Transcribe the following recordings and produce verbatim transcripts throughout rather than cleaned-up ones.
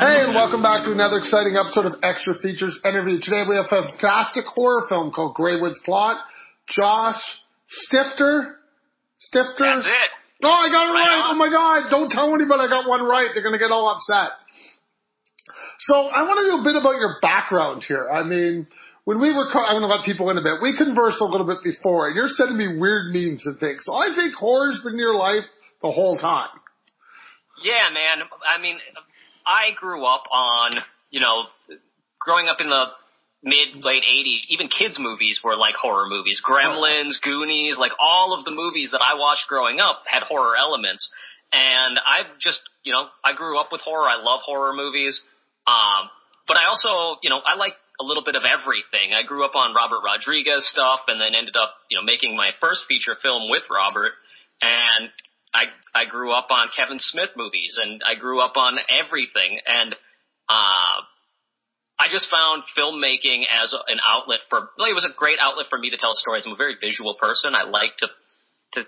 Hey, and welcome back to another exciting episode of Extra Features Interview. Today we have a fantastic horror film called Greywood's Plot. Josh Stifter? Stifter? That's it. Oh, I got it right. right. Oh, my God. Don't tell anybody I got one right. They're going to get all upset. So I want to know a bit about your background here. I mean, when we were, I'm going to let people in a bit. We conversed a little bit before, and you're sending me weird memes and things. So I think horror's been in your life the whole time. Yeah, man. I mean, I grew up on, you know, growing up in the mid, late eighties, even kids' movies were like horror movies. Gremlins, Goonies, like all of the movies that I watched growing up had horror elements. And I just, you know, I grew up with horror. I love horror movies. Um, but I also, you know, I like a little bit of everything. I grew up on Robert Rodriguez stuff and then ended up, you know, making my first feature film with Robert. And I I grew up on Kevin Smith movies, and I grew up on everything. And uh, I just found filmmaking as a, an outlet for, well, it was a great outlet for me to tell stories. I'm a very visual person. I like to to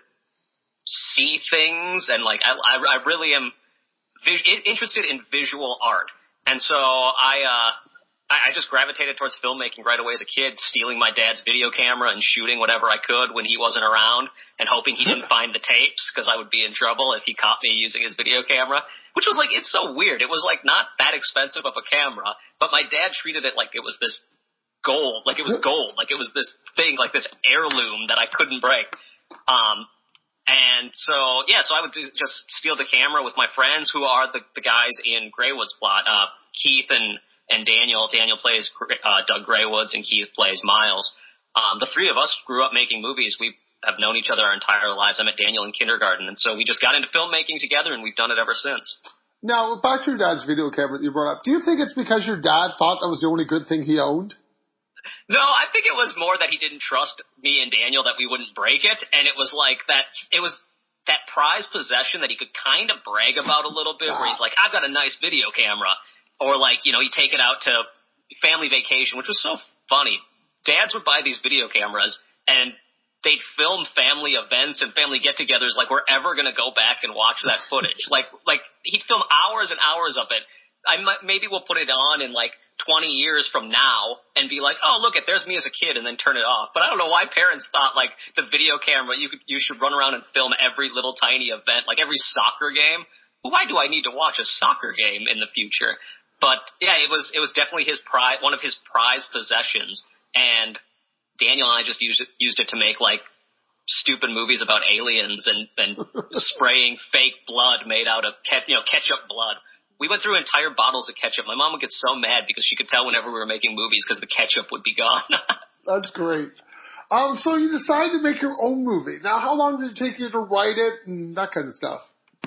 see things, and like I I, I really am vis- interested in visual art. And so I uh I, I just gravitated towards filmmaking right away as a kid, stealing my dad's video camera and shooting whatever I could when he wasn't around, and hoping he didn't find the tapes because I would be in trouble if he caught me using his video camera, which was like, it's so weird. It was like not that expensive of a camera, but my dad treated it like it was this gold, like it was gold, like it was this thing, like this heirloom that I couldn't break. Um, and so, yeah, so I would do, just steal the camera with my friends who are the, the guys in Greywood's Plot, uh, Keith and And Daniel. Daniel plays uh, Doug Greywoods, and Keith plays Miles. Um, the three of us grew up making movies. We have known each other our entire lives. I met Daniel in kindergarten, and so we just got into filmmaking together, and we've done it ever since. Now, back to your dad's video camera that you brought up. Do you think it's because your dad thought that was the only good thing he owned? No, I think it was more that he didn't trust me and Daniel that we wouldn't break it, and it was like that. It was that prized possession that he could kind of brag about a little bit, where he's like, "I've got a nice video camera." Or like, you know, he'd take it out to family vacation, which was so funny. Dads would buy these video cameras, and they'd film family events and family get-togethers like we're ever going to go back and watch that footage. like, like he'd film hours and hours of it. I might, maybe we'll put it on in like twenty years from now and be like, oh, look, it, there's me as a kid, and then turn it off. But I don't know why parents thought like the video camera, you could, you should run around and film every little tiny event, like every soccer game. Why do I need to watch a soccer game in the future? But yeah, it was it was definitely his prize, one of his prized possessions, and Daniel and I just used it used it to make like stupid movies about aliens and and spraying fake blood made out of ke- you know ketchup blood. We went through entire bottles of ketchup. My mom would get so mad because she could tell whenever we were making movies because the ketchup would be gone. That's great. Um, so you decided to make your own movie. Now, how long did it take you to write it and that kind of stuff?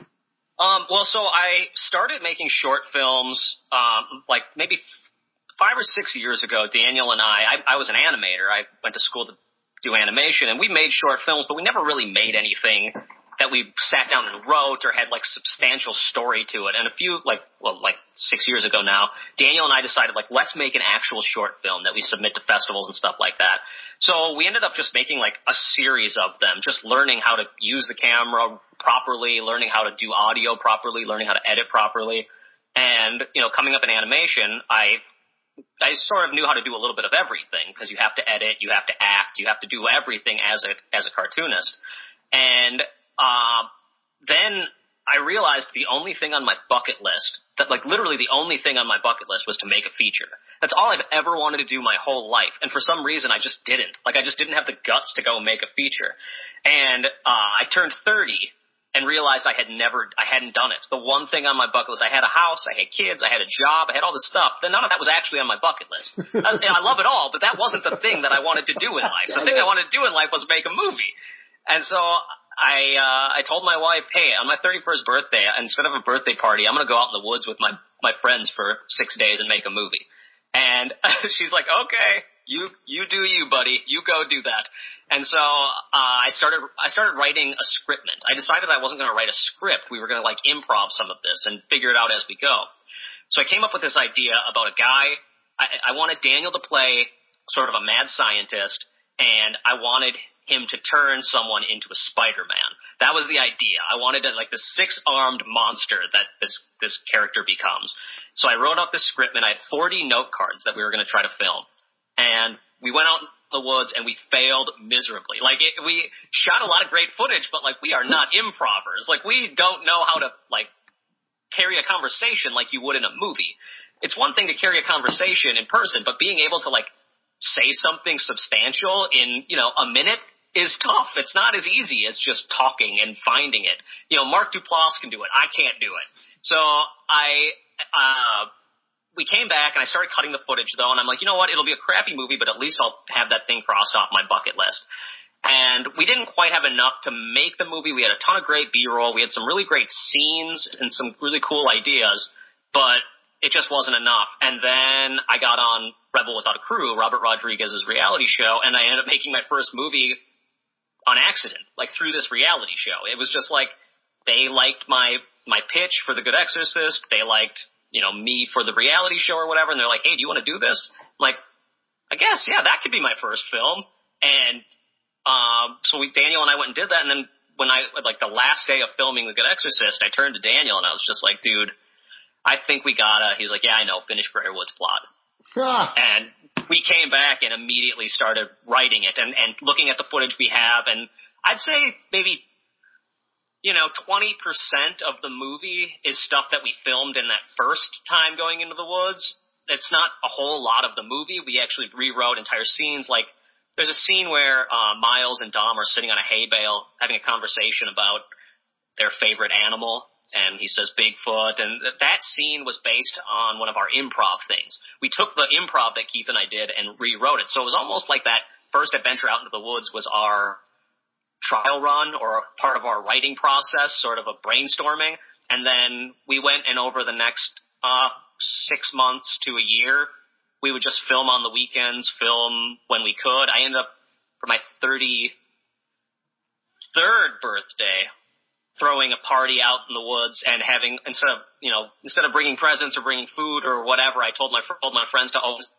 Um, well, so I started making short films, um, like maybe five or six years ago. Daniel and I, I, I was an animator. I went to school to do animation, and we made short films, but we never really made anything that we sat down and wrote or had like substantial story to it. And a few, like, well, like six years ago now, Daniel and I decided like, let's make an actual short film that we submit to festivals and stuff like that. So we ended up just making like a series of them, just learning how to use the camera properly, learning how to do audio properly, learning how to edit properly. And, you know, coming up in animation, I, I sort of knew how to do a little bit of everything because you have to edit, you have to act, you have to do everything as a, as a cartoonist. And, uh, then I realized the only thing on my bucket list, that like literally the only thing on my bucket list was to make a feature. That's all I've ever wanted to do my whole life. And for some reason, I just didn't. Like, I just didn't have the guts to go make a feature. And, uh, I turned thirty and realized I had never, I hadn't done it. The one thing on my bucket list, I had a house, I had kids, I had a job, I had all this stuff. Then none of that was actually on my bucket list. I, was, I love it all, but that wasn't the thing that I wanted to do in life. The thing I wanted to do in life was make a movie. And so I, uh, I told my wife, hey, on my thirty-first birthday, instead of a birthday party, I'm going to go out in the woods with my, my friends for six days and make a movie. And she's like, okay, you, you do you, buddy. You go do that. And so, uh, I started, I started writing a scriptment. I decided I wasn't going to write a script. We were going to like improv some of this and figure it out as we go. So I came up with this idea about a guy. I, I wanted Daniel to play sort of a mad scientist, and I wanted him to turn someone into a Spider-Man. That was the idea. I wanted it like the six-armed monster that this, this character becomes. So I wrote up this script, and I had forty note cards that we were going to try to film. And we went out in the woods, and we failed miserably. Like, it, we shot a lot of great footage, but, like, we are not improvers. Like, we don't know how to, like, carry a conversation like you would in a movie. It's one thing to carry a conversation in person, but being able to, like, say something substantial in, you know, a minute is tough. It's not as easy as just talking and finding it. You know, Mark Duplass can do it. I can't do it. So I, uh, we came back and I started cutting the footage though, and I'm like, you know what? It'll be a crappy movie, but at least I'll have that thing crossed off my bucket list. And we didn't quite have enough to make the movie. We had a ton of great B-roll. We had some really great scenes and some really cool ideas, but it just wasn't enough. And then I got on Rebel Without a Crew, Robert Rodriguez's reality show, and I ended up making my first movie on accident, like through this reality show. It was just like they liked my my pitch for The Good Exorcist. They liked, you know, me for the reality show or whatever, and they're like, hey, do you want to do this? I'm like, I guess, yeah, that could be my first film. And um, so we, Daniel and I went and did that, and then when I, like the last day of filming The Good Exorcist, I turned to Daniel and I was just like, dude, I think we gotta, he's like, yeah, I know, finish Briarwood's plot. Ah. And we came back and immediately started writing it and, and looking at the footage we have, and I'd say maybe, you know, twenty percent of the movie is stuff that we filmed in that first time going into the woods. It's not a whole lot of the movie. We actually rewrote entire scenes. Like, there's a scene where uh, Miles and Dom are sitting on a hay bale having a conversation about their favorite animal. And he says Bigfoot, and that scene was based on one of our improv things. We took the improv that Keith and I did and rewrote it. So it was almost like that first adventure out into the woods was our trial run or part of our writing process, sort of a brainstorming. And then we went and over the next uh six months to a year, we would just film on the weekends, film when we could. I ended up, for my thirty-third birthday, throwing a party out in the woods and having, instead of, you know, instead of bringing presents or bringing food or whatever, I told my, told my friends to own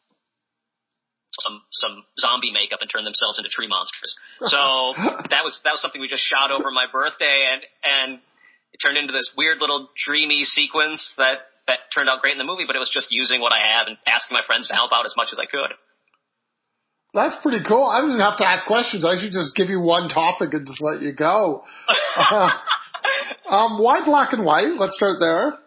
some, some zombie makeup and turn themselves into tree monsters. So that was, that was something we just shot over my birthday, and, and it turned into this weird little dreamy sequence that, that turned out great in the movie, but it was just using what I have and asking my friends to help out as much as I could. That's pretty cool. I don't even have to ask questions. I should just give you one topic and just let you go. uh, um, why black and white? Let's start there.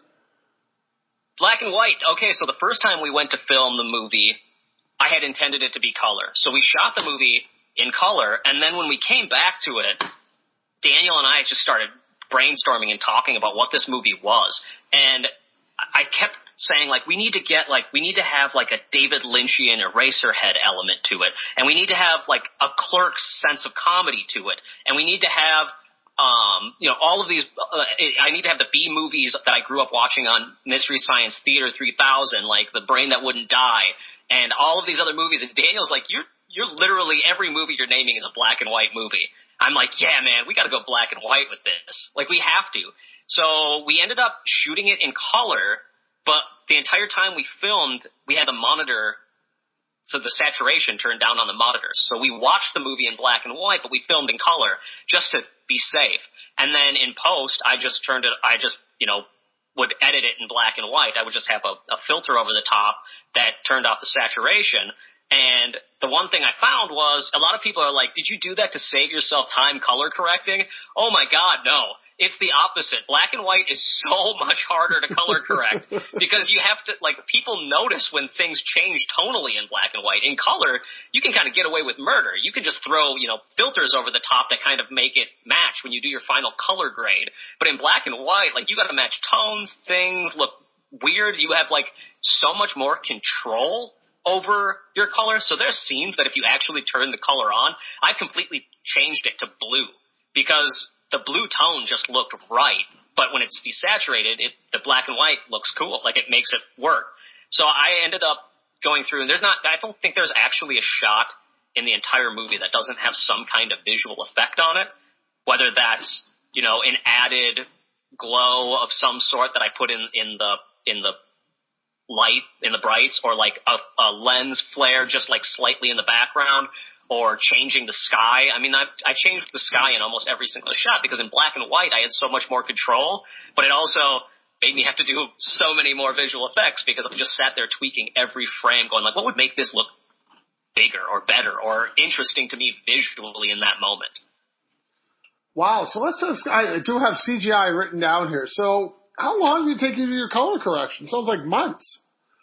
Black and white. Okay, so the first time we went to film the movie, I had intended it to be color. So we shot the movie in color, and then when we came back to it, Daniel and I just started brainstorming and talking about what this movie was. And I kept saying, like, we need to get, like, we need to have, like, a David Lynchian Eraserhead element to it. And we need to have, like, a Clerks sense of comedy to it. And we need to have, um, you know, all of these, uh, I need to have the B movies that I grew up watching on Mystery Science Theater three thousand, like The Brain That Wouldn't Die, and all of these other movies. And Daniel's like, you're, you're literally, every movie you're naming is a black and white movie. I'm like, yeah, man, we gotta go black and white with this. Like, we have to. So we ended up shooting it in color, but the entire time we filmed, we had the monitor, so the saturation turned down on the monitors. So we watched the movie in black and white, but we filmed in color just to be safe. And then in post, I just turned it, I just, you know, would edit it in black and white. I would just have a, a filter over the top that turned off the saturation. And the one thing I found was a lot of people are like, did you do that to save yourself time color correcting? Oh my God, no. It's the opposite. Black and white is so much harder to color correct because you have to, like, people notice when things change tonally in black and white. In color, you can kind of get away with murder. You can just throw, you know, filters over the top that kind of make it match when you do your final color grade. But in black and white, like, you got to match tones, things look weird. You have, like, so much more control over your color. So there's scenes that if you actually turn the color on, I completely changed it to blue because the blue tone just looked right, but when it's desaturated, it, the black and white looks cool. Like, it makes it work. So I ended up going through, and there's not, I don't think there's actually a shot in the entire movie that doesn't have some kind of visual effect on it, whether that's, you know, an added glow of some sort that I put in, in the, in the light, in the brights, or like a, a lens flare just like slightly in the background, or changing the sky. I mean, I, I changed the sky in almost every single shot because in black and white I had so much more control, but it also, made me have to do so many more visual effects because I just sat there tweaking every frame going like, what would make this look bigger or better or interesting to me visually in that moment? Wow. So let's just, I do have C G I written down here. So how long did it take you to do your color correction? Sounds like months.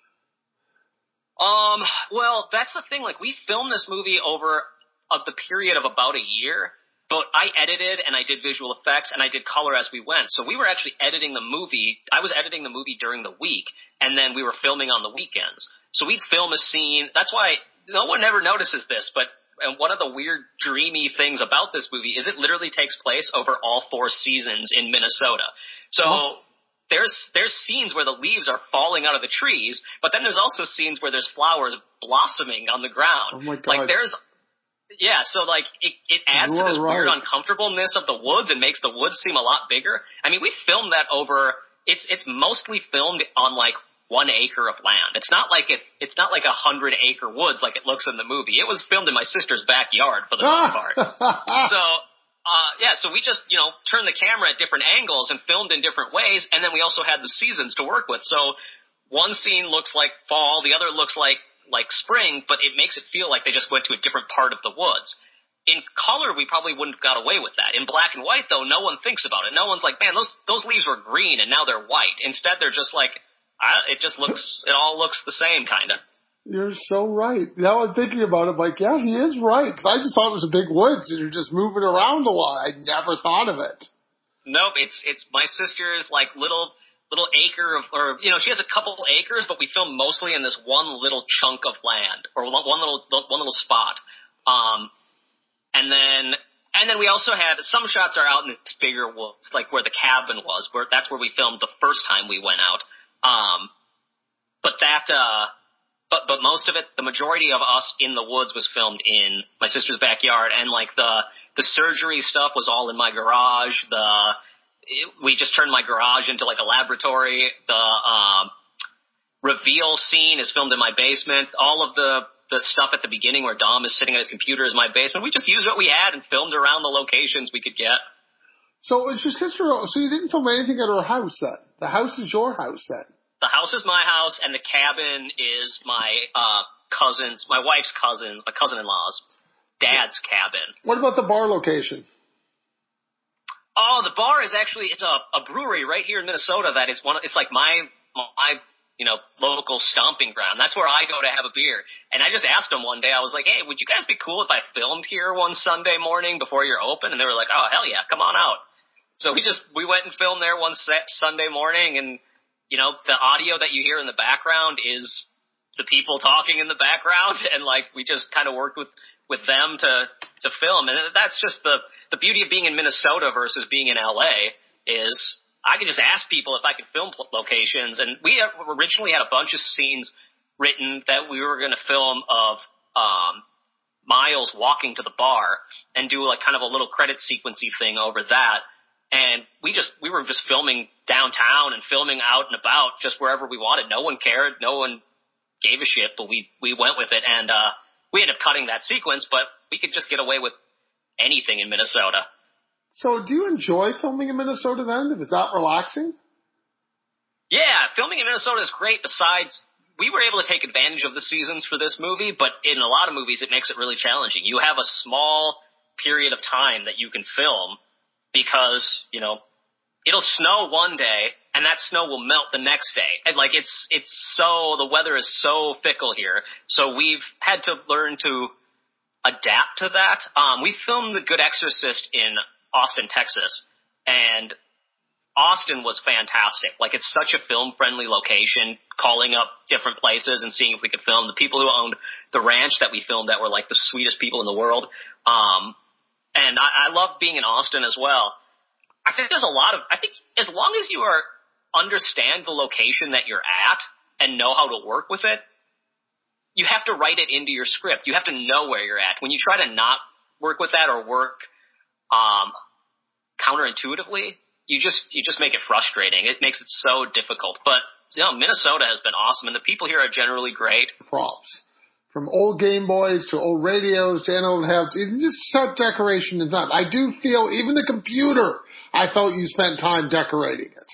Um, well, that's the thing. Like, we filmed this movie over of the period of about a year, but I edited and I did visual effects and I did color as we went. So we were actually editing the movie. I was editing the movie during the week, and then we were filming on the weekends. So we'd film a scene. That's why no one ever notices this, but and one of the weird, dreamy things about this movie is it literally takes place over all four seasons in Minnesota. So oh. there's there's scenes where the leaves are falling out of the trees, but then there's also scenes where there's flowers blossoming on the ground. Oh my God. Like there's yeah, so like it, it adds you to this right. weird uncomfortableness of the woods and makes the woods seem a lot bigger. I mean, we filmed that over. It's it's mostly filmed on like one acre of land. It's not like it. It's not like a hundred acre woods like it looks in the movie. It was filmed in my sister's backyard for the most part. So, uh, yeah. So we just you know turned the camera at different angles and filmed in different ways, and then we also had the seasons to work with. So one scene looks like fall, the other looks like like spring, but it makes it feel like they just went to a different part of the woods. In color, we probably wouldn't have got away with that. In black and white, though, no one thinks about it. No one's like, man, those those leaves were green and now they're white. Instead, they're just like. I, it just looks, it all looks the same, kind of. You're so right. Now I'm thinking about it, I'm like, yeah, he is right. I just thought it was a big woods and you're just moving around a lot. I never thought of it. Nope, it's, it's my sister's like little, little acre of, or, you know, she has a couple acres, but we film mostly in this one little chunk of land, or one, one little, one little spot. Um, and then, and then we also had, some shots are out in this bigger woods, like where the cabin was, where, that's where we filmed the first time we went out. Um, but that, uh, but, but most of it, the majority of us in the woods was filmed in my sister's backyard, and like the, the surgery stuff was all in my garage. The, it, we just turned my garage into like a laboratory. The, um, reveal scene is filmed in my basement. All of the, the stuff at the beginning where Dom is sitting at his computer is my basement. We just used what we had and filmed around the locations we could get. So is your sister, so you didn't film anything at her house then? The house is your house then? The house is my house, and the cabin is my uh cousin's, my wife's cousin's, my cousin-in-law's dad's cabin. What about the bar location? Oh, the bar is actually, it's a, a brewery right here in Minnesota that is one, it's like my, my, you know, local stomping ground. That's where I go to have a beer. And I just asked them one day, I was like, hey, would you guys be cool if I filmed here one Sunday morning before you're open? And they were like, oh, hell yeah, come on out. So we just, we went and filmed there one set Sunday morning, and, you know, the audio that you hear in the background is the people talking in the background, and like, we just kind of worked with, with them to, to film. And that's just the, the beauty of being in Minnesota versus being in L A is I could just ask people if I could film locations, and we originally had a bunch of scenes written that we were going to film of, um, Miles walking to the bar and do like kind of a little credit sequencey thing over that. And we just, we were just filming downtown and filming out and about just wherever we wanted. No one cared. No one gave a shit, but we, we went with it. And, uh, we ended up cutting that sequence, but we could just get away with anything in Minnesota. So do you enjoy filming in Minnesota then? Is that relaxing? Yeah, filming in Minnesota is great. Besides, we were able to take advantage of the seasons for this movie, but in a lot of movies it makes it really challenging. You have a small period of time that you can film, because, you know, it'll snow one day and that snow will melt the next day. And like, it's, it's so, the weather is so fickle here. So we've had to learn to adapt to that. Um, we filmed The Good Exorcist in Austin, Texas, and Austin was fantastic. Like, it's such a film friendly location, calling up different places and seeing if we could film. The people who owned the ranch that we filmed at were like the sweetest people in the world. Um, And I, I love being in Austin as well. I think there's a lot of, I think as long as you are, understand the location that you're at and know how to work with it, you have to write it into your script. You have to know where you're at. When you try to not work with that or work, um, counterintuitively, you just, you just make it frustrating. It makes it so difficult. But, you know, Minnesota has been awesome, and the people here are generally great. Props. From old Game Boys to old radios to old heads, even just set decoration and time. I do feel, even the computer, I felt you spent time decorating it.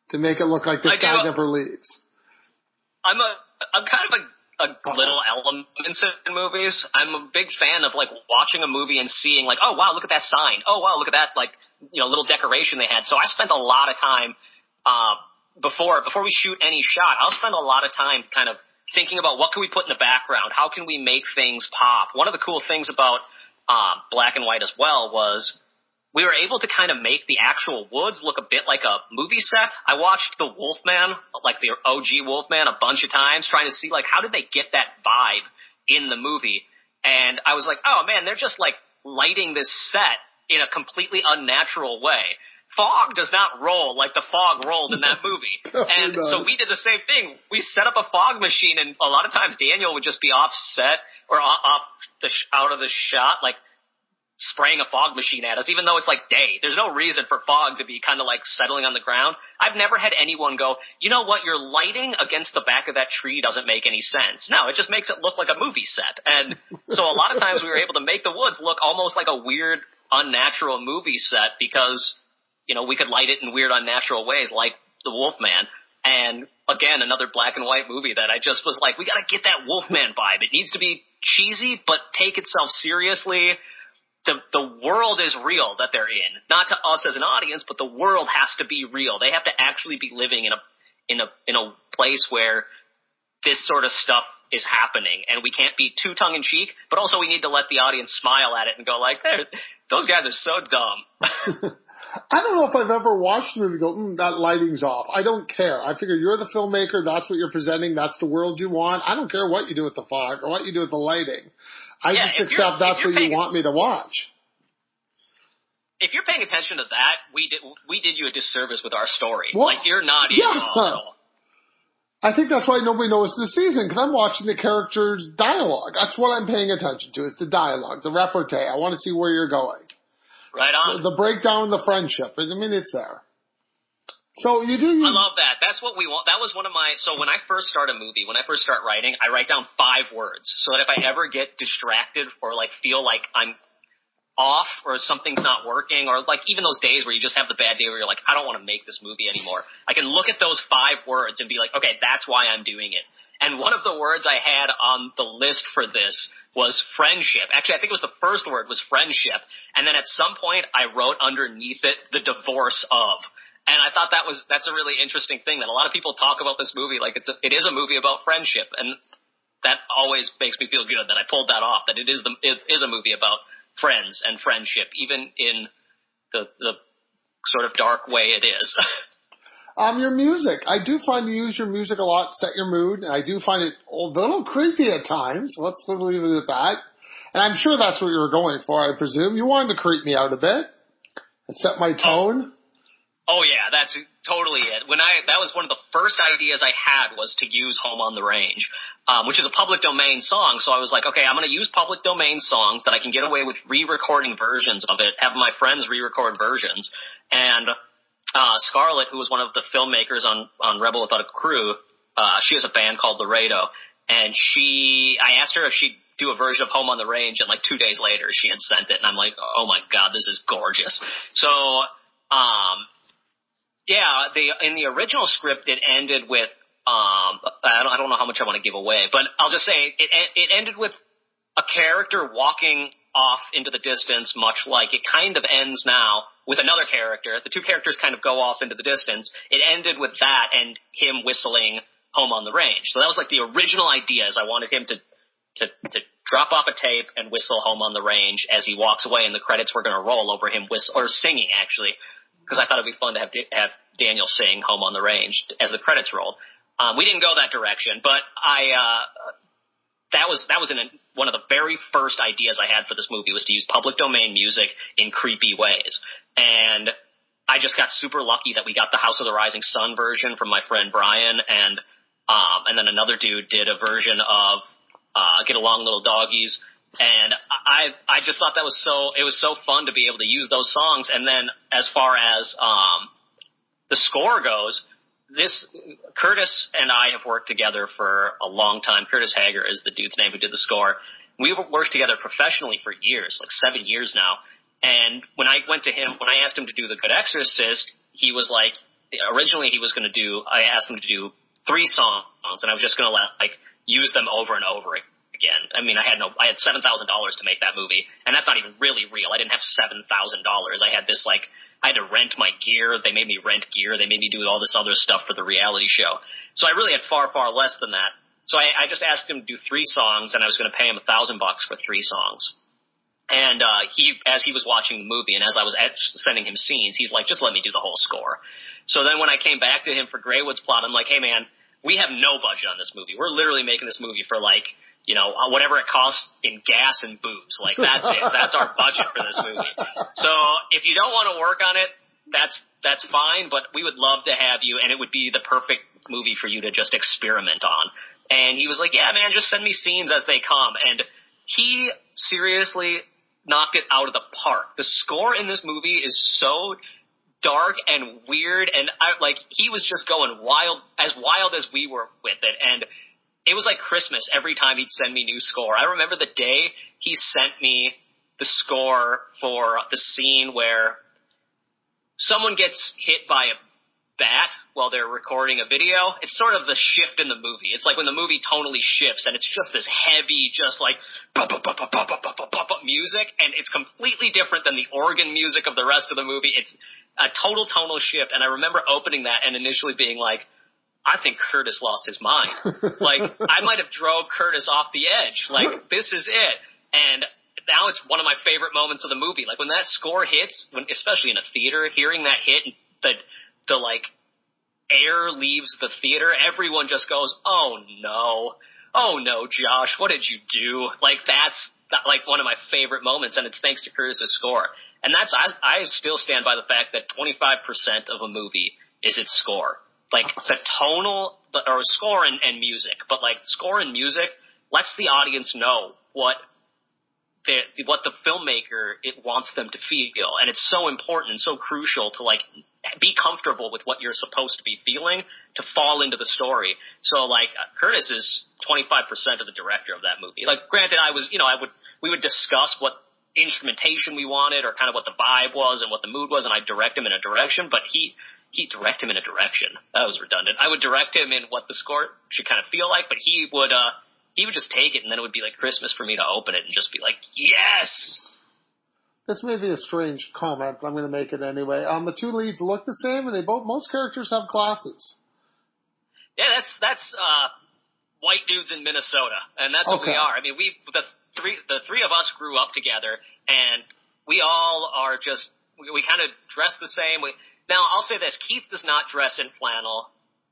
to make it look like this I guy do. never leaves. I'm a, I'm kind of a, a little elements in movies. I'm a big fan of like watching a movie and seeing like, oh wow, look at that sign. Oh wow, look at that like, you know, little decoration they had. So I spent a lot of time, uh, before, before we shoot any shot, I'll spend a lot of time kind of thinking about what can we put in the background? How can we make things pop? One of the cool things about, uh, Black and White as well was, we were able to kind of make the actual woods look a bit like a movie set. I watched The Wolfman, like the O G Wolfman, a bunch of times, trying to see, like, how did they get that vibe in the movie? And I was like, oh, man, they're just, like, lighting this set in a completely unnatural way. Fog does not roll like the fog rolls in that movie. And so we did the same thing. We set up a fog machine, and a lot of times Daniel would just be offset or off the sh- out of the shot, like, spraying a fog machine at us, even though it's like day. There's no reason for fog to be kind of like settling on the ground. I've never had anyone go, you know what, your lighting against the back of that tree doesn't make any sense. No, it just makes it look like a movie set. And so a lot of times we were able to make the woods look almost like a weird, unnatural movie set because, you know, we could light it in weird, unnatural ways like The Wolfman. And again, another black and white movie that I just was like, we got to get that Wolfman vibe. It needs to be cheesy, but take itself seriously. The, the world is real that they're in, not to us as an audience, but the world has to be real. They have to actually be living in a, in a, in a place where this sort of stuff is happening, and we can't be too tongue in cheek, but also we need to let the audience smile at it and go like, those guys are so dumb. I don't know if I've ever watched a movie and go, mm, that lighting's off. I don't care. I figure you're the filmmaker. That's what you're presenting. That's the world you want. I don't care what you do with the fog or what you do with the lighting. I yeah, just accept that's what you want me to watch. If you're paying attention to that, we did we did you a disservice with our story. Well, like, you're not even yeah. at all. I think that's why nobody knows the season, because I'm watching the characters' dialogue. That's what I'm paying attention to. It's the dialogue, the repartee. I want to see where you're going. Right on. The, the breakdown, the friendship. I mean, it's there. So you do. You... I love that. That's what we want. That was one of my. So when I first start a movie, when I first start writing, I write down five words so that if I ever get distracted or like feel like I'm off or something's not working, or like even those days where you just have the bad day where you're like, I don't want to make this movie anymore, I can look at those five words and be like, okay, that's why I'm doing it. And one of the words I had on the list for this was friendship. Actually, I think it was the first word was friendship. And then at some point I wrote underneath it the divorce of. And I thought that was, that's a really interesting thing that a lot of people talk about this movie like it's a, it is a movie about friendship. And that always makes me feel good that I pulled that off, that it is the, it is a movie about friends and friendship, even in the the sort of dark way it is. um, your music. I do find you use your music a lot, set your mood. I do find it a little creepy at times. Let's leave it at that. And I'm sure that's what you were going for, I presume. You wanted to creep me out a bit and set my tone. Oh. Oh yeah, that's totally it. When I, that was one of the first ideas I had was to use Home on the Range, um, which is a public domain song. So I was like, okay, I'm going to use public domain songs that I can get away with re-recording versions of it, have my friends re-record versions. And, uh, Scarlett, who was one of the filmmakers on, on Rebel Without a Crew, uh, she has a band called Laredo. And she, I asked her if she'd do a version of Home on the Range, and like two days later she had sent it. And I'm like, oh my God, this is gorgeous. So, um, Yeah, the in the original script it ended with um I don't, I don't know how much I want to give away, but I'll just say it it ended with a character walking off into the distance, much like it kind of ends now with another character. The two characters kind of go off into the distance. It ended with that and him whistling Home on the Range. So that was like the original idea, is I wanted him to to to drop off a tape and whistle Home on the Range as he walks away, and the credits were going to roll over him whistle or singing actually. Because I thought it'd be fun to have, have Daniel sing Home on the Range as the credits rolled. Um, we didn't go that direction, but I, uh, that was, that was in a, one of the very first ideas I had for this movie, was to use public domain music in creepy ways. And I just got super lucky that we got the House of the Rising Sun version from my friend Brian, and, um, and then another dude did a version of, uh, Get Along Little Doggies. And I, I just thought that was so, it was so fun to be able to use those songs. And then as far as, um, the score goes, this, Curtis and I have worked together for a long time. Curtis Hager is the dude's name who did the score. We've worked together professionally for years, like seven years now. And when I went to him, when I asked him to do The Good Exorcist, he was like, originally he was going to do, I asked him to do three songs, and I was just going to like use them over and over again. I mean, I had no, I had seven thousand dollars to make that movie, and that's not even really real. I didn't have seven thousand dollars. I had this like, I had to rent my gear. They made me rent gear. They made me do all this other stuff for the reality show. So I really had far, far less than that. So I, I just asked him to do three songs, and I was going to pay him a thousand bucks for three songs. And, uh, he, as he was watching the movie and as I was at, sending him scenes, he's like, just let me do the whole score. So then when I came back to him for Greywood's plot, I'm like, hey man, we have no budget on this movie. We're literally making this movie for like, you know, whatever it costs in gas and booze. Like that's it. That's our budget for this movie. So if you don't want to work on it, that's, that's fine, but we would love to have you, and it would be the perfect movie for you to just experiment on. And he was like, yeah man, just send me scenes as they come. And he seriously knocked it out of the park. The score in this movie is so dark and weird, and I, like he was just going wild, as wild as we were with it, and it was like Christmas every time he'd send me new score. I remember the day he sent me the score for the scene where someone gets hit by a bat while they're recording a video. It's sort of the shift in the movie. It's like when the movie tonally shifts, and it's just this heavy, just like music, and it's completely different than the organ music of the rest of the movie. It's a total tonal shift, and I remember opening that and initially being like, I think Curtis lost his mind. Like, I might have drove Curtis off the edge. Like, this is it. And now it's one of my favorite moments of the movie. Like, when that score hits, when, especially in a theater, hearing that hit, and the the like air leaves the theater, everyone just goes, oh no, oh no, Josh, what did you do? Like that's like one of my favorite moments, and it's thanks to Curtis's score. And that's, I, I still stand by the fact that twenty-five percent of a movie is its score. Like the tonal, or score and, and music, but like score and music lets the audience know what the, what the filmmaker, it wants them to feel. And it's so important and so crucial to like be comfortable with what you're supposed to be feeling to fall into the story. So like Curtis is twenty-five percent of the director of that movie. Like granted, I was, you know, I would, we would discuss what instrumentation we wanted or kind of what the vibe was and what the mood was, and I'd direct him in a direction, but he, he direct him in a direction. That was redundant. I would direct him in what the score should kind of feel like, but he would, uh, he would just take it, and then it would be like Christmas for me to open it and just be like, yes! This may be a strange comment, but I'm going to make it anyway. Um, the two leads look the same, and they both, most characters have glasses. Yeah, that's, that's, uh, white dudes in Minnesota, and that's okay. What we are. I mean, we, the three, the three of us grew up together, and we all are just, we, we kind of dress the same. We, now, I'll say this, Keith does not dress in flannel.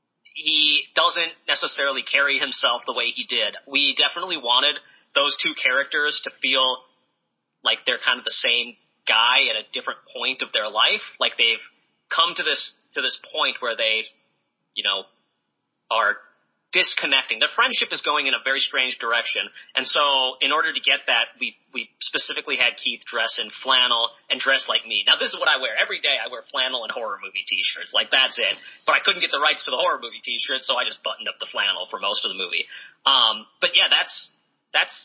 He doesn't necessarily carry himself the way he did. We definitely wanted those two characters to feel like they're kind of the same guy at a different point of their life. Like they've come to this, to this point where they, you know, are disconnecting. Their friendship is going in a very strange direction. And so in order to get that, we, we specifically had Keith dress in flannel and dress like me. Now this is what I wear. Every day I wear flannel and horror movie t-shirts. Like that's it. But I couldn't get the rights for the horror movie t-shirts, so I just buttoned up the flannel for most of the movie. Um, but yeah, that's, that's,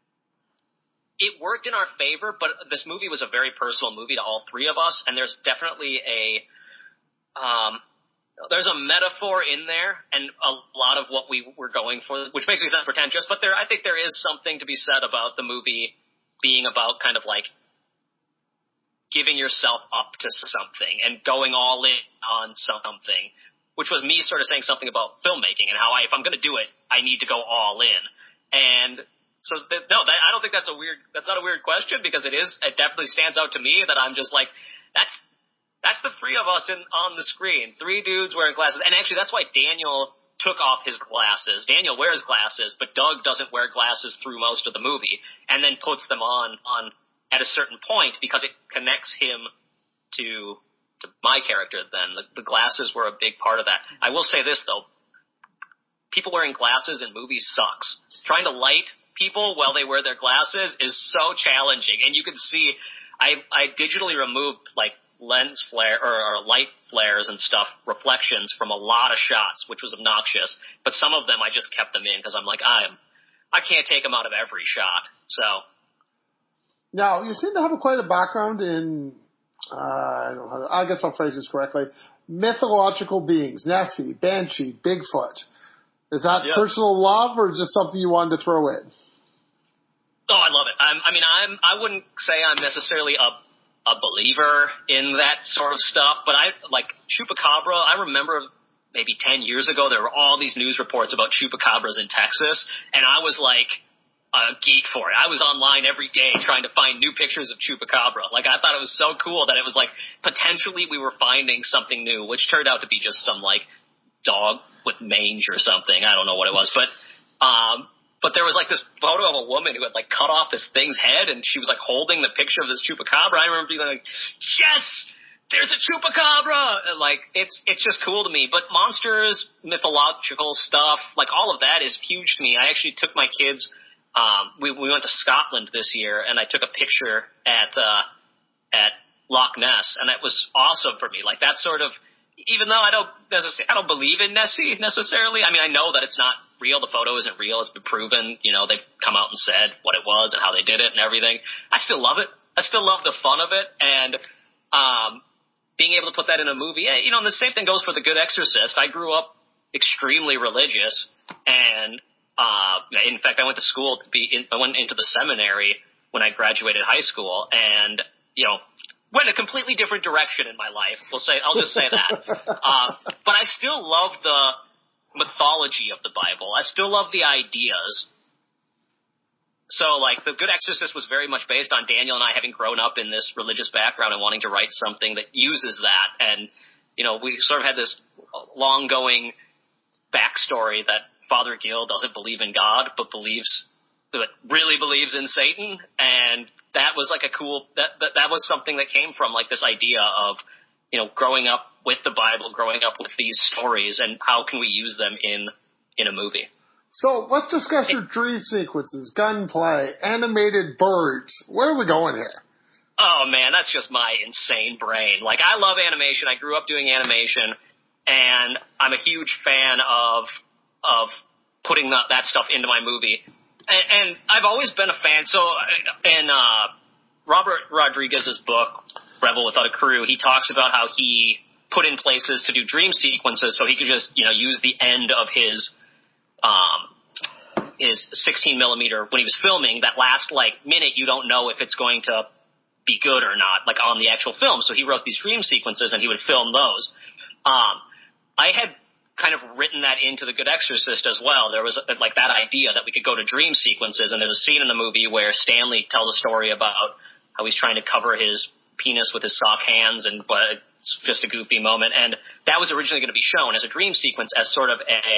it worked in our favor, but this movie was a very personal movie to all three of us. And there's definitely a, um, there's a metaphor in there and a lot of what we were going for, which makes me sound pretentious, but there, I think there is something to be said about the movie being about kind of like giving yourself up to something and going all in on something, which was me sort of saying something about filmmaking and how I, if I'm going to do it, I need to go all in. And so th- no, that, I don't think that's a weird, that's not a weird question, because it is, it definitely stands out to me that I'm just like, that's, That's the three of us in, on the screen. Three dudes wearing glasses. And actually, that's why Daniel took off his glasses. Daniel wears glasses, but Doug doesn't wear glasses through most of the movie, and then puts them on, on at a certain point because it connects him to, to my character then. The, the glasses were a big part of that. I will say this, though. People wearing glasses in movies sucks. Trying to light people while they wear their glasses is so challenging. And you can see, I, I digitally removed, like, lens flare or, or light flares and stuff, reflections from a lot of shots, which was obnoxious. But some of them I just kept them in because I'm like, I'm, I can't take them out of every shot. So now you seem to have a, quite a background in uh, I don't know, I guess I'll phrase this correctly, mythological beings, Nessie, Banshee, Bigfoot. Is that yep. personal love or just something you wanted to throw in? Oh, I love it. I'm, I mean, I'm, I wouldn't say I'm necessarily a, a believer in that sort of stuff, but I, like, Chupacabra, I remember maybe ten years ago, there were all these news reports about chupacabras in Texas, and I was like a geek for it. I was online every day trying to find new pictures of Chupacabra. Like, I thought it was so cool that it was like, potentially we were finding something new, which turned out to be just some, like, dog with mange or something. I don't know what it was, but, um, but there was like this photo of a woman who had like cut off this thing's head and she was like holding the picture of this chupacabra. I remember being like, yes, there's a chupacabra. And like, it's, it's just cool to me, but monsters, mythological stuff, like all of that is huge to me. I actually took my kids, um, we, we went to Scotland this year and I took a picture at, uh, at Loch Ness and that was awesome for me. Like that sort of, even though I don't necessarily, I don't believe in Nessie necessarily. I mean, I know that it's not real. The photo isn't real. It's been proven. You know, they've come out and said what it was and how they did it and everything. I still love it. I still love the fun of it. And, um, being able to put that in a movie, you know, and the same thing goes for The Good Exorcist. I grew up extremely religious and, uh, in fact, I went to school to be in, I went into the seminary when I graduated high school and, you know, went a completely different direction in my life. We'll say, I'll just say that. um, but I still love the mythology of the Bible. I still love the ideas. So, like, The Good Exorcist was very much based on Daniel and I having grown up in this religious background and wanting to write something that uses that. And, you know, we sort of had this long-going backstory that Father Gill doesn't believe in God, but believes, but really believes in Satan. And that was like a cool, that, that, that was something that came from like this idea of, you know, growing up with the Bible, growing up with these stories and how can we use them in, in a movie. So let's discuss your dream sequences, gunplay, animated birds. Where are we going here? Oh man, that's just my insane brain. Like I love animation. I grew up doing animation and I'm a huge fan of, of putting that, that stuff into my movie. And, and I've always been a fan. So in uh, Robert Rodriguez's book, Rebel Without a Crew, he talks about how he put in places to do dream sequences so he could just, you know, use the end of his um, his sixteen millimeter when he was filming. That last like minute, you don't know if it's going to be good or not, like on the actual film. So he wrote these dream sequences and he would film those. Um, I had kind of written that into The Good Exorcist as well. There was like that idea that we could go to dream sequences, and there's a scene in the movie where Stanley tells a story about how he's trying to cover his penis with his soft hands, and but it's just a goofy moment. And that was originally going to be shown as a dream sequence, as sort of a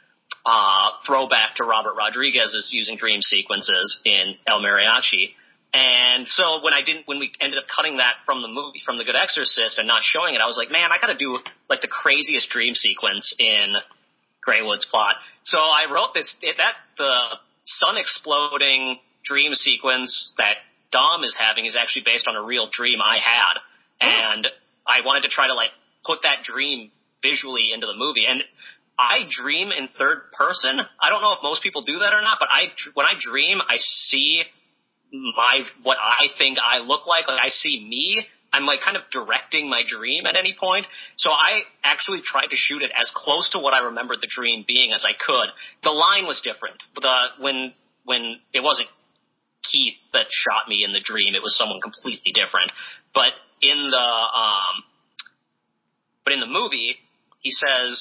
uh, throwback to Robert Rodriguez's using dream sequences in El Mariachi. And so when I didn't, when we ended up cutting that from the movie, from The Good Exorcist and not showing it, I was like, man, I got to do like the craziest dream sequence in Greywood's plot. So I wrote this, it, that the sun exploding dream sequence that Dom is having is actually based on a real dream I had. And I wanted to try to like put that dream visually into the movie. And I dream in third person. I don't know if most people do that or not, but I, when I dream, I see my, what I think I look like, like I see me, I'm like kind of directing my dream at any point. So I actually tried to shoot it as close to what I remembered the dream being as I could. The line was different. The, when, when it wasn't Keith that shot me in the dream, it was someone completely different. But in the, um, but in the movie, he says,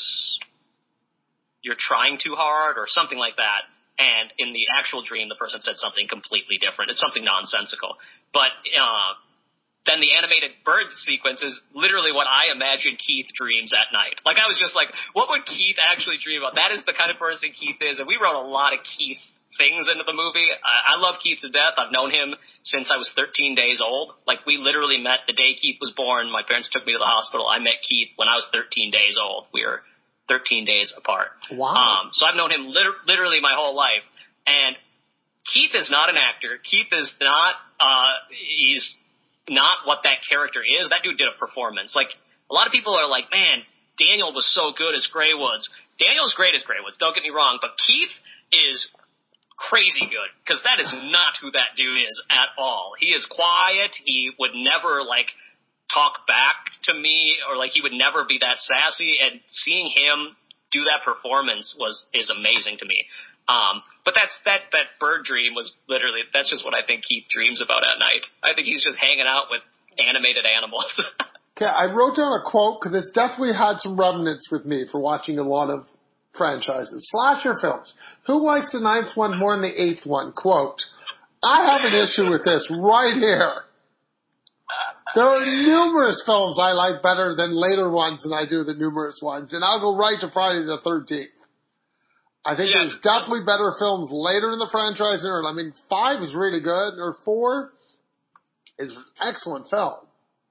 "You're trying too hard," or something like that. And in the actual dream, the person said something completely different. It's something nonsensical. But uh, then the animated bird sequence is literally what I imagine Keith dreams at night. Like, I was just like, what would Keith actually dream about? That is the kind of person Keith is. And we wrote a lot of Keith things into the movie. I, I love Keith to death. I've known him since I was thirteen days old. Like, we literally met the day Keith was born. My parents took me to the hospital. I met Keith when I was thirteen days old. We were thirteen days apart. Wow. Um, so I've known him liter- literally my whole life. And Keith is not an actor. Keith is not, uh, he's not what that character is. That dude did a performance. Like, a lot of people are like, man, Daniel was so good as Greywoods. Daniel's great as Greywoods, don't get me wrong, but Keith is crazy good, because that is not who that dude is at all. He is quiet. He would never, like, talk back to me, or like he would never be that sassy. And seeing him do that performance was is amazing to me. Um, but that's that that bird dream was literally that's just what I think Keith dreams about at night. I think he's just hanging out with animated animals. Okay, I wrote down a quote because it's definitely had some remnants with me for watching a lot of franchises. Slasher films. Who likes the ninth one more than the eighth one? Quote, I have an issue with this right here. There are numerous films I like better than later ones than I do the numerous ones, and I'll go right to Friday the thirteenth. I think Yeah. there's definitely better films later in the franchise. I mean, five is really good, or four is an excellent film.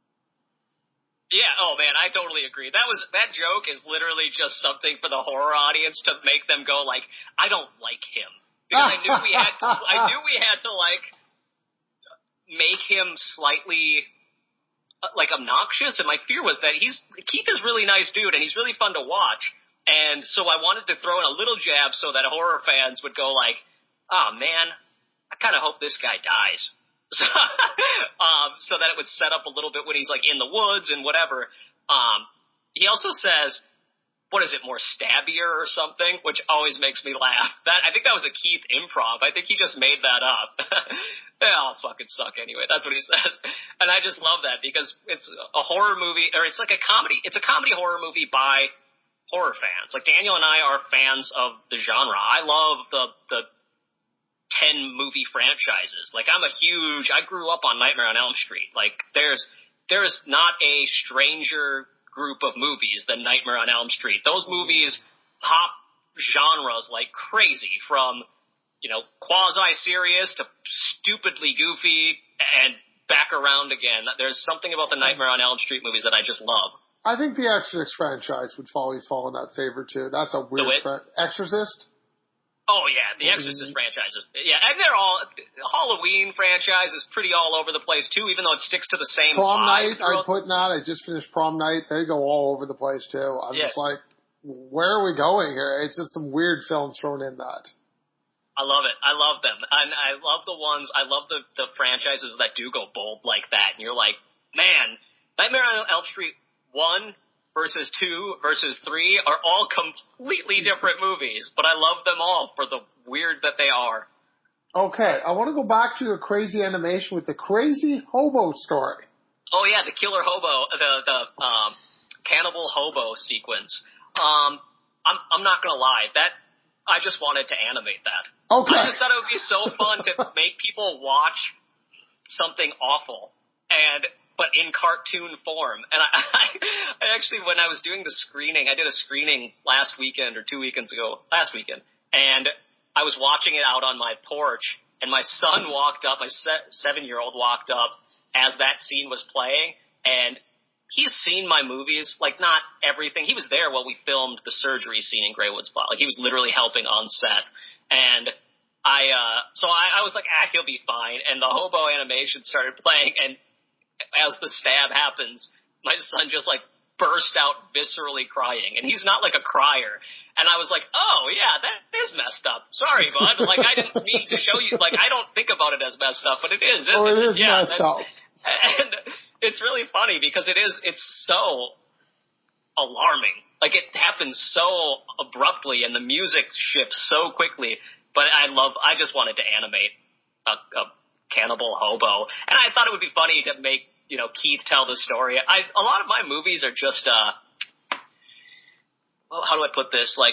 Yeah, oh man, I totally agree. That was that joke is literally just something for the horror audience to make them go like, I don't like him. Because I knew we had to I knew we had to like make him slightly uh, like obnoxious, and my fear was that he's Keith is a really nice dude and he's really fun to watch. And so I wanted to throw in a little jab so that horror fans would go like, "Oh man, I kind of hope this guy dies." So, um, so that it would set up a little bit when he's like in the woods and whatever. Um, he also says, what is it, more stabbier or something, which always makes me laugh. That I think that was a Keith improv. I think he just made that up. They all fucking suck anyway. That's what he says. And I just love that because it's a horror movie, or it's like a comedy. It's a comedy horror movie by horror fans. Like Daniel and I are fans of the genre. I love the, the, ten movie franchises. Like I'm a huge, I grew up on Nightmare on Elm Street. Like there's, there's not a stranger group of movies than Nightmare on Elm Street. Those movies hop genres like crazy, from, you know, quasi-serious to stupidly goofy and back around again. There's something about the Nightmare on Elm Street movies that I just love. I think the Exorcist franchise would probably fall in that favor too. That's a weird fra- Exorcist. Oh, yeah, the Exorcist franchises. Yeah, and they're all, Halloween franchise is pretty all over the place, too, even though it sticks to the same Prom vibe. Night, I put that. I just finished Prom Night. They go all over the place, too. I'm yeah. just like, where are we going here? It's just some weird films thrown in that. I love it. I love them. And I love the ones, I love the, the franchises that do go bold like that. And you're like, man, Nightmare on Elm Street one versus two versus three are all completely different movies, but I love them all for the weird that they are. Okay, I want to go back to your crazy animation with the Crazy Hobo story. Oh yeah, the killer hobo, the the um, cannibal hobo sequence. Um, I'm I'm not gonna lie, that I just wanted to animate that. Okay. I just thought it would be so fun to make people watch something awful and. But in cartoon form. And I, I, I actually, when I was doing the screening, I did a screening last weekend or two weekends ago, last weekend, and I was watching it out on my porch, and my son walked up, my se- seven-year-old walked up as that scene was playing, and he's seen my movies, like not everything. He was there while we filmed the surgery scene in Greywood Spa. Like he was literally helping on set. And I, uh, so I, I was like, ah, he'll be fine. And the hobo animation started playing, and as the stab happens, my son just like burst out viscerally crying, and he's not like a crier. And I was like, oh yeah, that is messed up. Sorry, bud. Like I didn't mean to show you. Like I don't think about it as messed up, but it is. Isn't oh, it is it? Yeah, messed up. And it's really funny because it is. It's so alarming. Like it happens so abruptly, and the music shifts so quickly. But I love. I just wanted to animate a. a cannibal hobo. And I thought it would be funny to make, you know, Keith tell the story. I, a lot of my movies are just, uh, well, how do I put this? Like,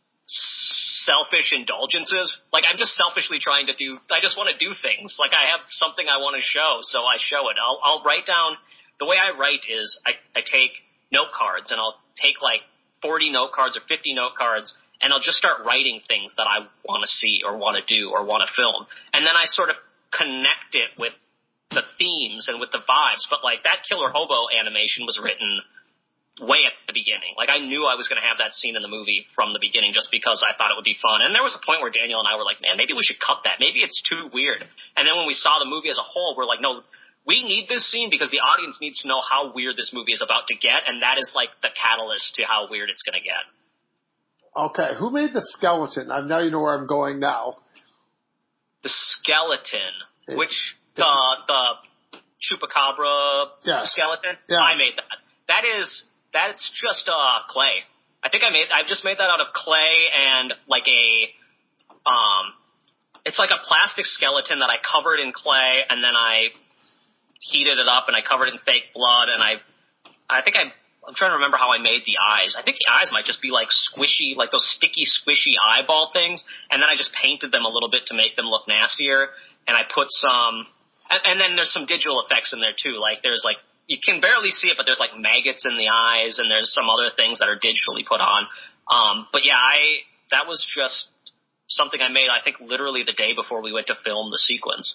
selfish indulgences. Like, I'm just selfishly trying to do, I just want to do things. Like, I have something I want to show, so I show it. I'll, I'll write down, the way I write is, I, I take note cards, and I'll take like forty note cards or fifty note cards, and I'll just start writing things that I want to see or want to do or want to film. And then I sort of connect it with the themes and with the vibes. But like that killer hobo animation was written way at the beginning. Like I knew I was going to have that scene in the movie from the beginning just because I thought it would be fun. And there was a point where Daniel and I were like, man, maybe we should cut that. Maybe it's too weird. And then when we saw the movie as a whole, we're like, no, we need this scene because the audience needs to know how weird this movie is about to get. And that is like the catalyst to how weird it's going to get. Okay. Who made the skeleton? I now you know where I'm going now. The skeleton, it's, which it's, the the chupacabra yeah. skeleton. Yeah. I made that. That is, that's just uh, clay. I think I made, I just made that out of clay and like a, um, it's like a plastic skeleton that I covered in clay and then I heated it up and I covered it in fake blood and I, I think I, I'm trying to remember how I made the eyes. I think the eyes might just be like squishy, like those sticky, squishy eyeball things. And then I just painted them a little bit to make them look nastier. And I put some, and, and then there's some digital effects in there too. Like there's like, you can barely see it, but there's like maggots in the eyes and there's some other things that are digitally put on. Um, but yeah, I, that was just something I made, I think literally the day before we went to film the sequence.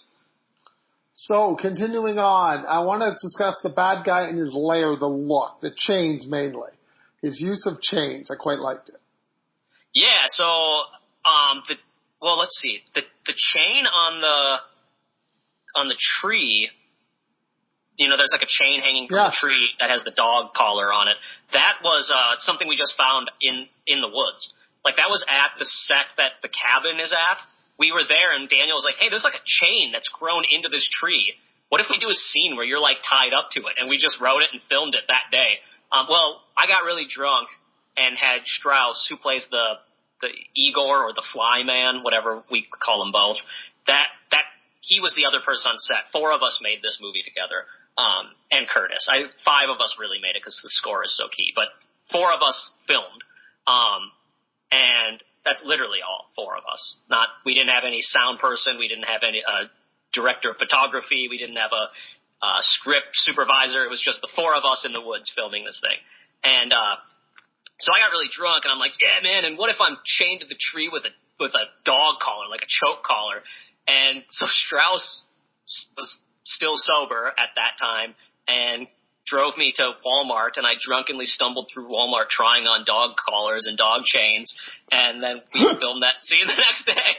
So, continuing on, I want to discuss the bad guy and his lair, the look, the chains mainly. His use of chains, I quite liked it. Yeah, so, um, the, well, let's see. The, the chain on the, on the tree, you know, there's like a chain hanging from yeah. the tree that has the dog collar on it. That was, uh, something we just found in, in the woods. Like, that was at the set that the cabin is at. We were there, and Daniel was like, hey, there's like a chain that's grown into this tree. What if we do a scene where you're, like, tied up to it? And we just wrote it and filmed it that day. Um, well, I got really drunk and had Strauss, who plays the the Igor or the Fly Man, whatever we call him both, that that he was the other person on set. Four of us made this movie together, um, and Curtis. I, five of us really made it because the score is so key. But four of us filmed, um, and that's literally all four of us. Not, we didn't have any sound person. We didn't have any, uh, director of photography. We didn't have a, uh, script supervisor. It was just the four of us in the woods filming this thing. And, uh, so I got really drunk and I'm like, yeah, man. And what if I'm chained to the tree with a, with a dog collar, like a choke collar? And so Strauss was still sober at that time and drove me to Walmart, and I drunkenly stumbled through Walmart trying on dog collars and dog chains, and then we filmed that scene the next day.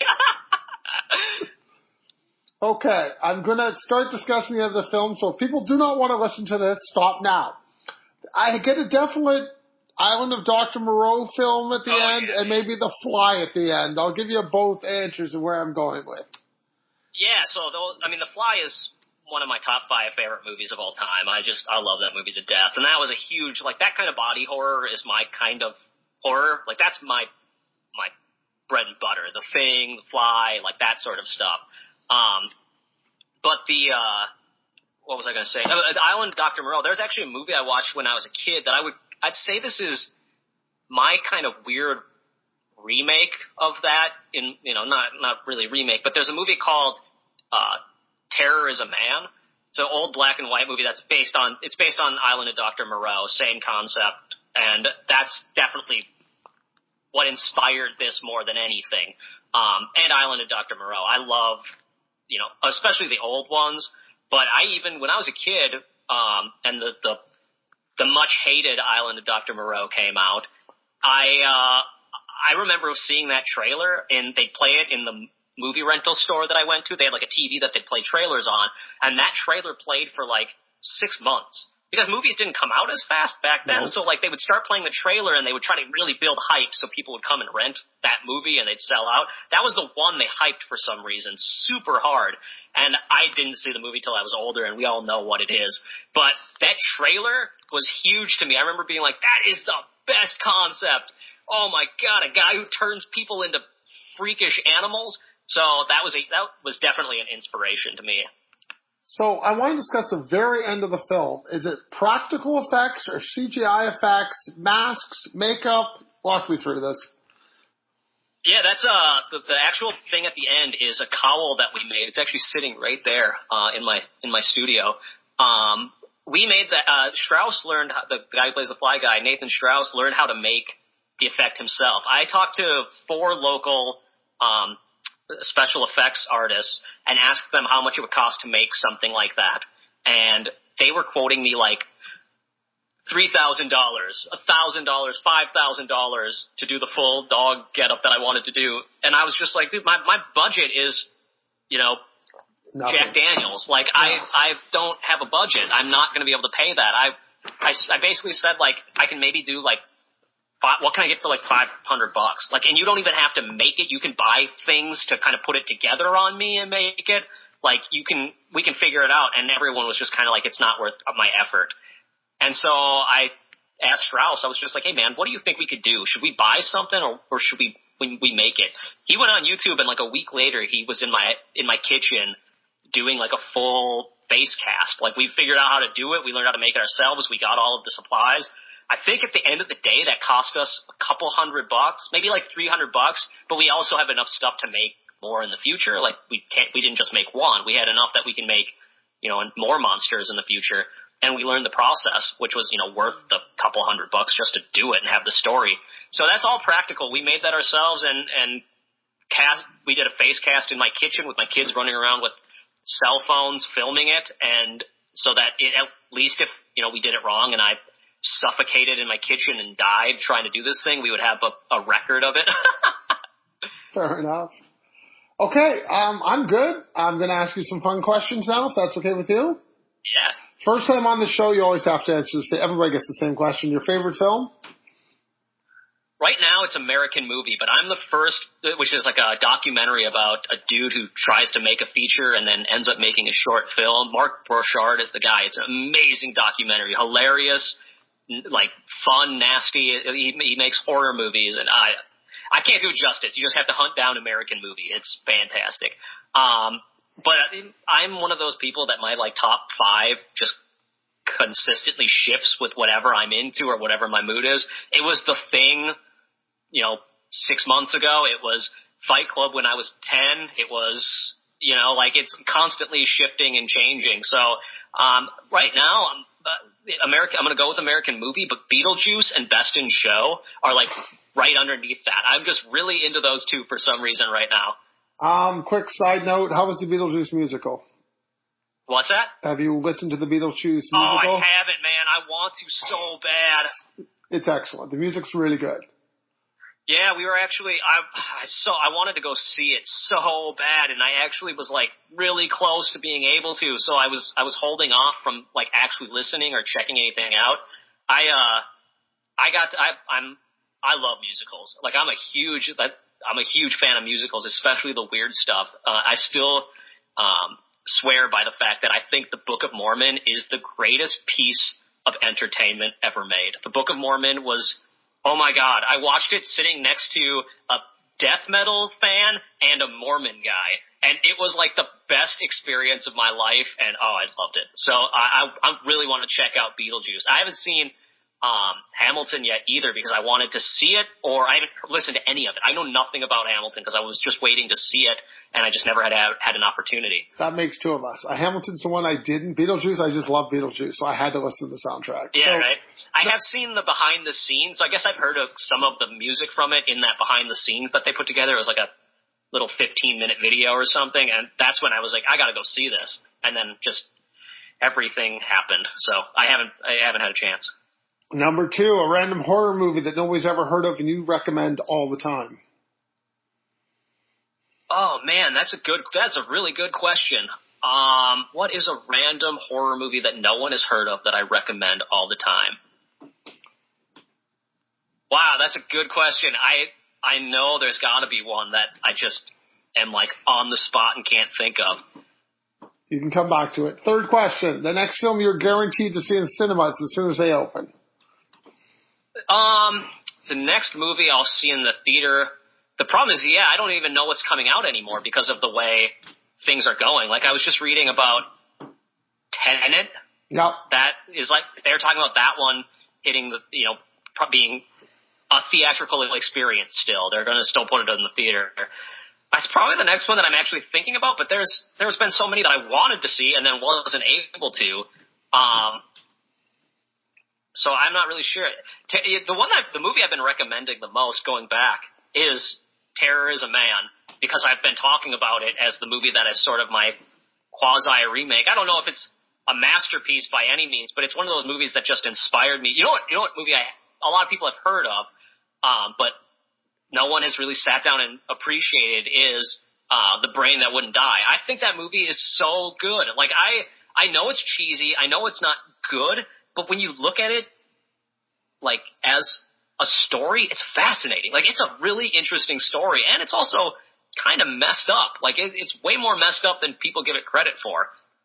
Okay, I'm going to start discussing the other film, so if people do not want to listen to this, stop now. I get a definite Island of Doctor Moreau film at the oh, end, yeah, and maybe The Fly at the end. I'll give you both answers of where I'm going with. Yeah, so, those, I mean, The Fly is one of my top five favorite movies of all time. I just, I love that movie to death. And that was a huge, like, that kind of body horror is my kind of horror. Like, that's my, my bread and butter. The Thing, The Fly, like, that sort of stuff. Um, but the, uh, what was I going to say? Uh, the Island of Doctor Moreau, there's actually a movie I watched when I was a kid that I would, I'd say this is my kind of weird remake of that in, you know, not, not really remake, but there's a movie called, uh, Terror is a Man. It's an old black and white movie that's based on, it's based on Island of Doctor Moreau, same concept, and that's definitely what inspired this more than anything. Um, and Island of Doctor Moreau. I love, you know, especially the old ones, but I even, when I was a kid, um, and the, the, the much hated Island of Doctor Moreau came out, I, uh, I remember seeing that trailer, and they'd play it in the movie rental store that I went to. They had like a T V that they'd play trailers on, and that trailer played for like six months because movies didn't come out as fast back then. No. So like they would start playing the trailer and they would try to really build hype so people would come and rent that movie and they'd sell out. That was the one they hyped for some reason super hard. And I didn't see the movie till I was older, and we all know what it is. But that trailer was huge to me. I remember being like, that is the best concept. Oh my God, a guy who turns people into freakish animals. So that was a, that was definitely an inspiration to me. So I want to discuss the very end of the film. Is it practical effects or C G I effects, masks, makeup? Walk me through this. Yeah, that's uh the, the actual thing at the end is a cowl that we made. It's actually sitting right there uh, in my in my studio. Um, we made that. Uh, Strauss learned how, the guy who plays the Fly guy, Nathan Strauss, learned how to make the effect himself. I talked to four local um, special effects artists and asked them how much it would cost to make something like that. And they were quoting me like three thousand dollars, one thousand dollars, five thousand dollars to do the full dog getup that I wanted to do. And I was just like, dude, my, my budget is, you know, Nothing. Jack Daniels. Like, yeah. I, I don't have a budget. I'm not going to be able to pay that. I, I, I basically said, like, I can maybe do like, what can I get for like five hundred bucks? Like, and you don't even have to make it. You can buy things to kind of put it together on me and make it. Like, you can, we can figure it out. And everyone was just kind of like, it's not worth my effort. And so I asked Strauss, I was just like, hey man, what do you think we could do? Should we buy something or, or should we, when we make it? He went on YouTube and like a week later, he was in my, in my kitchen doing like a full face cast. Like, we figured out how to do it. We learned how to make it ourselves. We got all of the supplies. I think at the end of the day, that cost us a couple hundred bucks, maybe like three hundred bucks, but we also have enough stuff to make more in the future. Like, we can't, we didn't just make one. We had enough that we can make, you know, more monsters in the future. And we learned the process, which was, you know, worth the couple hundred bucks just to do it and have the story. So that's all practical. We made that ourselves, and, and cast, we did a face cast in my kitchen with my kids running around with cell phones filming it. And so that it, at least if, you know, we did it wrong and I suffocated in my kitchen and died trying to do this thing, we would have a, a record of it. Fair enough. Okay, um, I'm good. I'm going to ask you some fun questions now, if that's okay with you. Yeah. First time on the show, you always have to answer the same. Everybody gets the same question. Your favorite film? Right now, it's American Movie, but I'm the first, which is like a documentary about a dude who tries to make a feature and then ends up making a short film. Mark Borchardt is the guy. It's an amazing documentary, hilarious, like fun, nasty. He, he makes horror movies, and I, I can't do it justice. You just have to hunt down American Movie. It's fantastic. Um, but I'm one of those people that my like top five just consistently shifts with whatever I'm into or whatever my mood is. It was The Thing, you know, six months ago. It was Fight Club when I was ten. It was, you know, like, it's constantly shifting and changing. So, um, right now, I'm, uh, American, I'm going to go with American Movie, but Beetlejuice and Best in Show are like right underneath that. I'm just really into those two for some reason right now. Um, quick side note, how was the Beetlejuice musical? What's that? Have you listened to the Beetlejuice musical? Oh, I haven't, man. I want to so bad. It's excellent. The music's really good. Yeah, we were actually, I, I so, I wanted to go see it so bad, and I actually was like really close to being able to, so I was, I was holding off from like actually listening or checking anything out. I, uh, I got, to, I, I'm, I love musicals. Like, I'm a huge, I'm a huge fan of musicals, especially the weird stuff. Uh, I still, um, swear by the fact that I think the Book of Mormon is the greatest piece of entertainment ever made. The Book of Mormon was, oh my God, I watched it sitting next to a death metal fan and a Mormon guy, and it was like the best experience of my life, and oh, I loved it. So I, I, I really want to check out Beetlejuice. I haven't seen um Hamilton yet either because I wanted to see it, or I haven't listened to any of it. I know nothing about Hamilton because I was just waiting to see it, and I just never had had an opportunity. That makes two of us. Uh, Hamilton's the one I didn't. Beetlejuice, I just love Beetlejuice, so I had to listen to the soundtrack. Yeah, so, right. I have seen the behind the scenes. I guess I've heard of some of the music from it in that behind the scenes that they put together. It was like a little fifteen minute video or something, and that's when I was like, I got to go see this. And then just everything happened. So I haven't, I haven't had a chance. Number two, a random horror movie that nobody's ever heard of and you recommend all the time. Oh man, that's a good, that's a really good question. Um, what is a random horror movie that no one has heard of that I recommend all the time? Wow, that's a good question. I, I know there's gotta be one that I just am like on the spot and can't think of. You can come back to it. Third question, the next film you're guaranteed to see in cinemas as soon as they open. Um, the next movie I'll see in the theater, the problem is, yeah, I don't even know what's coming out anymore because of the way things are going. Like, I was just reading about Tenet. Yep. That is like, they're talking about that one hitting the, you know, being a theatrical experience still. They're going to still put it in the theater. That's probably the next one that I'm actually thinking about, but there's, there's been so many that I wanted to see and then wasn't able to. Um, So I'm not really sure. The one that, the movie I've been recommending the most going back is Terror is a Man, because I've been talking about it as the movie that is sort of my quasi remake. I don't know if it's a masterpiece by any means, but it's one of those movies that just inspired me. You know what, you know what movie I, a lot of people have heard of, um, but no one has really sat down and appreciated is, uh, The Brain That Wouldn't Die. I think that movie is so good. Like, I, I know it's cheesy. I know it's not good. But when you look at it, like, as a story, it's fascinating. Like, it's a really interesting story, and it's also kind of messed up. Like, it, it's way more messed up than people give it credit for.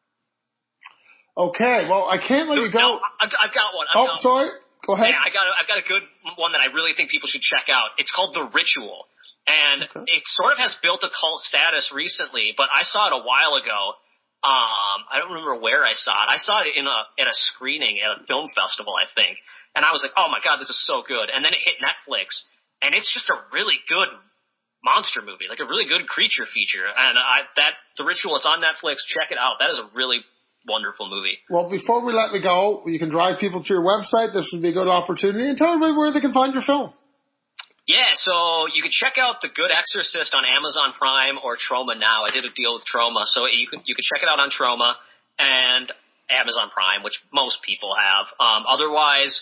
Okay, well, I can't let you go. No, I've, I've got one. I've oh, got sorry. One. Go ahead. Yeah, I got, a, I've got a good one that I really think people should check out. It's called The Ritual. And okay. It sort of has built a cult status recently, but I saw it a while ago. Um, I don't remember where I saw it. I saw it in a at a screening at a film festival, I think. And I was like, oh my god, this is so good. And then it hit Netflix, and it's just a really good monster movie, like a really good creature feature. And I that The Ritual, it's on Netflix. Check it out. That is a really wonderful movie. Well, before we let me go, you can drive people to your website. This would be a good opportunity, and tell everybody where they can find your film. Yeah, so you can check out The Good Exorcist on Amazon Prime or Troma now. I did a deal with Troma, so you can you can check it out on Troma and Amazon Prime, which most people have. Um, otherwise,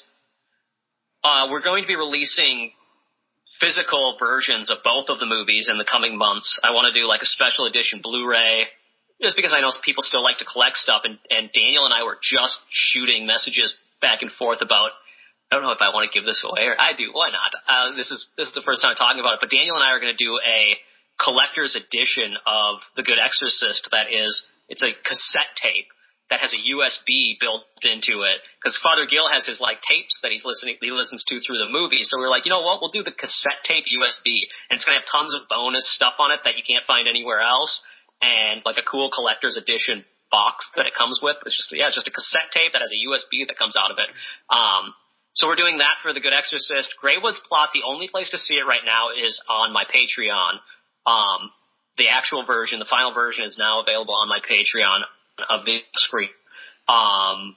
uh, we're going to be releasing physical versions of both of the movies in the coming months. I want to do like a special edition Blu-ray, just because I know people still like to collect stuff, and, and Daniel and I were just shooting messages back and forth about, I don't know if I want to give this away, or I do, why not? Uh, this is this is the first time talking about it, but Daniel and I are going to do a collector's edition of The Good Exorcist that is, it's a cassette tape that has a U S B built into it, because Father Gill has his like tapes that he's listening, he listens to through the movie, so we're like, you know what, we'll do the cassette tape U S B, and it's going to have tons of bonus stuff on it that you can't find anywhere else, and like a cool collector's edition box that it comes with. It's just, yeah, it's just a cassette tape that has a U S B that comes out of it. Um, So we're doing that for The Good Exorcist. Greywood's Plot, the only place to see it right now is on my Patreon. Um, the actual version, the final version, is now available on my Patreon of the screen. Um,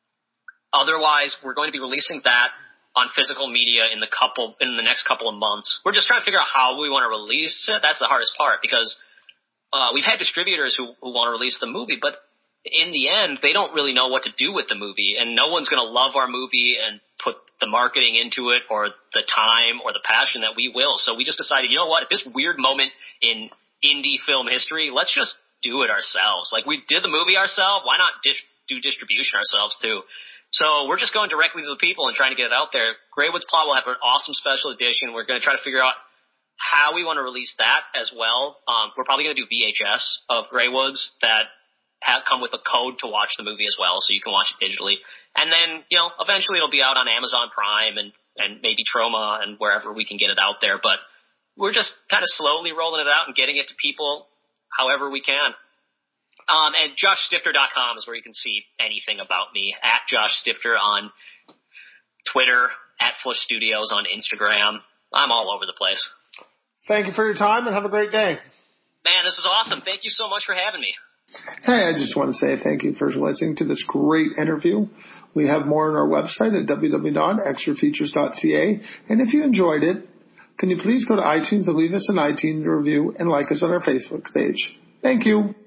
otherwise, we're going to be releasing that on physical media in the couple in the next couple of months. We're just trying to figure out how we want to release it. That's the hardest part, because uh, we've had distributors who, who want to release the movie, but in the end, they don't really know what to do with the movie, and no one's going to love our movie and put the marketing into it or the time or the passion that we will. So we just decided, you know what, at this weird moment in indie film history, let's just do it ourselves. Like, we did the movie ourselves, why not dis- do distribution ourselves too? So we're just going directly to the people and trying to get it out there. Greywood's Plot will have an awesome special edition. We're going to try to figure out how we want to release that as well. Um, we're probably going to do V H S of Greywood's that have come with a code to watch the movie as well, so you can watch it digitally. And then, you know, eventually it'll be out on Amazon Prime and, and maybe Troma and wherever we can get it out there. But we're just kind of slowly rolling it out and getting it to people however we can. Um, and josh stifter dot com is where you can see anything about me. At Josh Stifter on Twitter, at Flush Studios on Instagram. I'm all over the place. Thank you for your time, and have a great day. Man, this is awesome. Thank you so much for having me. Hey, I just want to say thank you for listening to this great interview. We have more on our website at w w w dot extra features dot c a. And if you enjoyed it, can you please go to iTunes and leave us an iTunes review and like us on our Facebook page. Thank you.